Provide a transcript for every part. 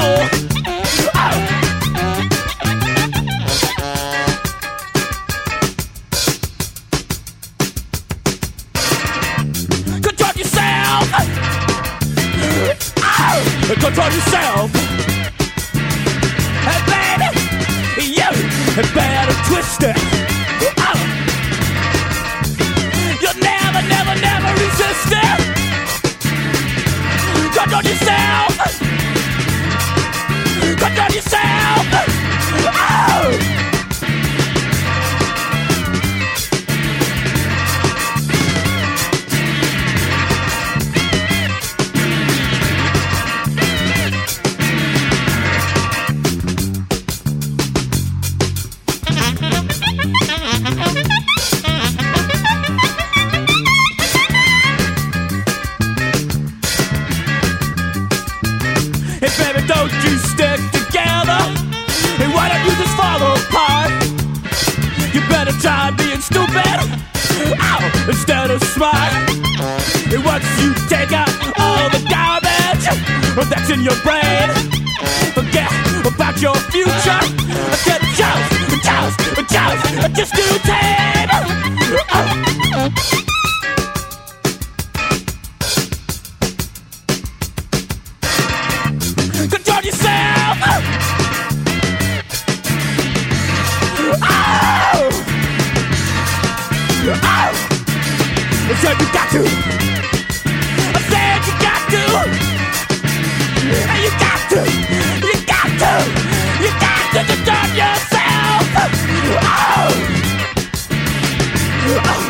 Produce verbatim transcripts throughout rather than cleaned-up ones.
control. Oh. Control yourself. Oh. Control yourself. Hey baby, you better twist it. Oh. You'll never, never, never resist it. Control yourself. Control yourself. Oh. Hey baby, don't you stick together. Hey, why don't you just fall apart? You better try being stupid, ow, instead of smart. And once you take out all the garbage that's in your brain, forget about your future. Get toast, toast, toast, just do tame. Oh. Control yourself! Oh! Oh! I said you got to! I said you got to! And you got to! You got to! You got to control yourself! Oh! Oh!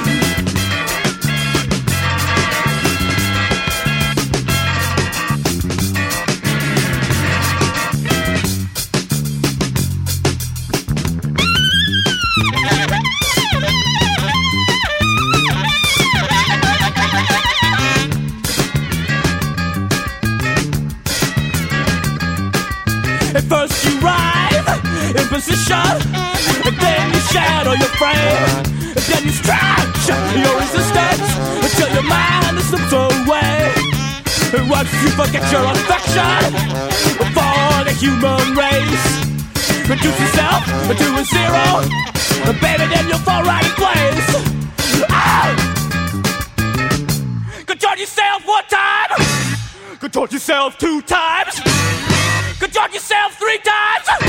At first you rise in position, and then you shadow your frame, and then you stretch your resistance until your mind is slipped away. And once you forget your affection for the human race, reduce yourself to a zero, and baby, then you'll fall right in place. Oh! Control yourself one time, control yourself two times, control yourself three times.